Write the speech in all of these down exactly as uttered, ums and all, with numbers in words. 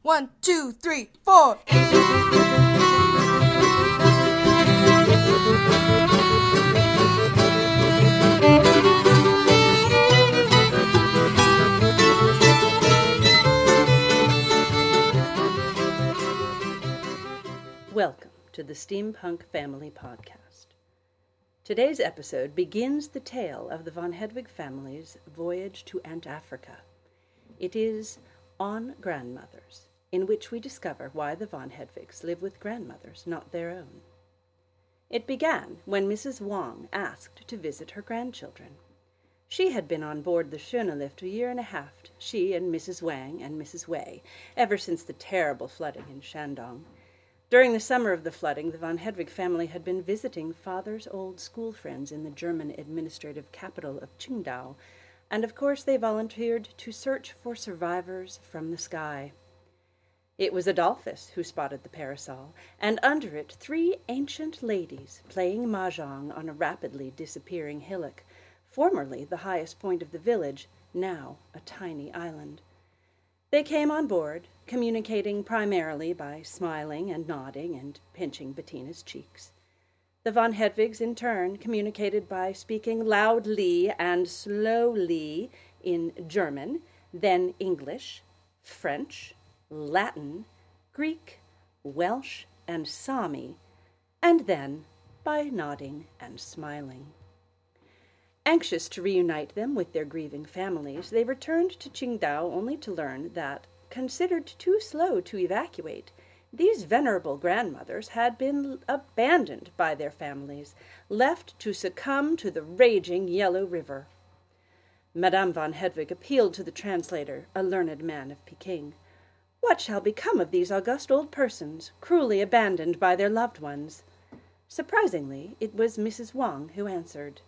One, two, three, four. Welcome to the Steampunk Family Podcast. Today's episode begins the tale of the von Hedwig family's voyage to Antarctica. It is On Grandmothers, in which we discover why the von Hedvigs live with grandmothers, not their own. It began when Missus Wang asked to visit her grandchildren. She had been on board the Schöne Lift a year and a half, she and Missus Wang and Missus Wei, ever since the terrible flooding in Shandong. During the summer of the flooding, the von Hedwig family had been visiting father's old school friends in the German administrative capital of Qingdao, and of course they volunteered to search for survivors from the sky. It was Adolphus who spotted the parasol, and under it three ancient ladies playing mahjong on a rapidly disappearing hillock, formerly the highest point of the village, now a tiny island. They came on board, communicating primarily by smiling and nodding and pinching Bettina's cheeks. The von Hedvigs, in turn, communicated by speaking loudly and slowly in German, then English, French, Latin, Greek, Welsh, and Sami, and then by nodding and smiling. Anxious to reunite them with their grieving families, they returned to Qingdao only to learn that, considered too slow to evacuate, these venerable grandmothers had been abandoned by their families, left to succumb to the raging Yellow River. Madame von Hedwig appealed to the translator, a learned man of Peking. What shall become of these august old persons, cruelly abandoned by their loved ones? Surprisingly, it was Missus Wang who answered.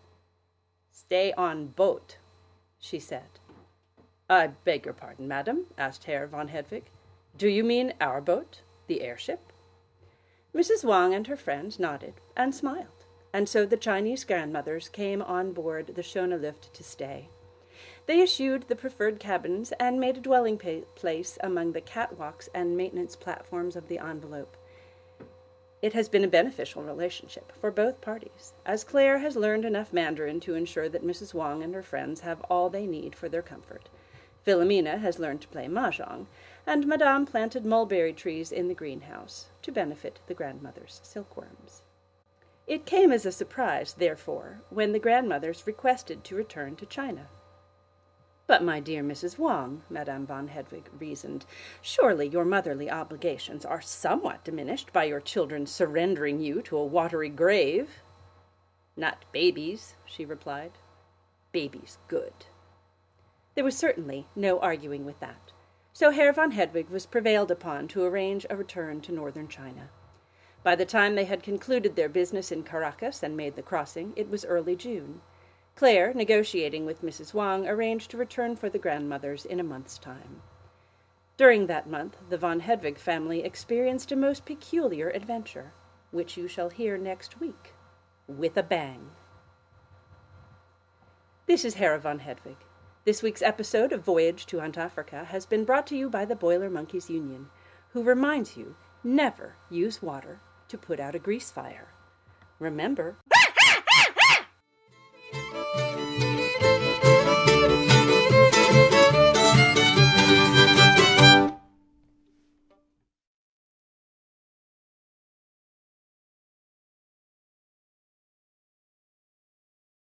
"Stay on boat," she said. "I beg your pardon, madam," asked Herr von Hedwig. "Do you mean our boat, the airship?" Missus Wang and her friends nodded and smiled, and so the Chinese grandmothers came on board the Schöne Lift to stay. They eschewed the preferred cabins and made a dwelling pa- place among the catwalks and maintenance platforms of the envelope. It has been a beneficial relationship for both parties, as Claire has learned enough Mandarin to ensure that Missus Wang and her friends have all they need for their comfort. Philomena has learned to play mahjong, and Madame planted mulberry trees in the greenhouse to benefit the grandmother's silkworms. It came as a surprise, therefore, when the grandmothers requested to return to China. "But, my dear Missus Wang," Madame von Hedwig reasoned, "surely your motherly obligations are somewhat diminished by your children surrendering you to a watery grave." "Not babies," she replied. "Babies good." There was certainly no arguing with that, so Herr von Hedwig was prevailed upon to arrange a return to northern China. By the time they had concluded their business in Caracas and made the crossing, it was early June. Claire, negotiating with Missus Wang, arranged to return for the grandmothers in a month's time. During that month, the von Hedwig family experienced a most peculiar adventure, which you shall hear next week, with a bang. This is Herr von Hedwig. This week's episode of Voyage to Antarctica has been brought to you by the Boiler Monkeys Union, who reminds you never use water to put out a grease fire. Remember...